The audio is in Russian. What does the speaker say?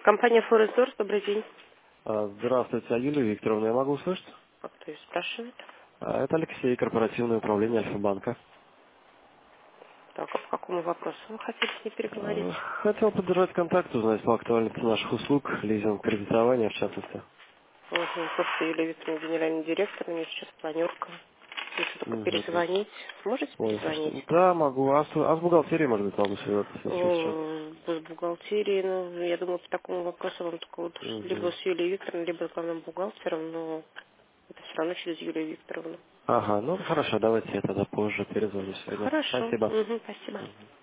Компания Форестдорс, добрый день. Здравствуйте, Юлия Викторовна, я могу услышать? А кто ее спрашивает? Это Алексей, корпоративное управление Альфа-банка. Так, а по какому вопросу вы хотели с ней переговорить? Хотел поддержать контакт, узнать по актуальности наших услуг, лизинг, кредитования в частности. Угу. Просто Юлия Викторовна, генеральный директор, у нее сейчас планерка. Если только Мгм. перезвонить. Можете Ой, перезвонить? да, могу. А с бухгалтерией, может быть, могу связаться, если сейчас. С бухгалтерией, ну, я думаю, по такому вопросу вам только вот либо Мгм. с Юлией Викторовной, либо с главным бухгалтером, но это все равно через Юлию Викторовну. Ага, ну хорошо, давайте я тогда позже перезвоню сегодня. Хорошо. Спасибо. Угу, спасибо. Мгм.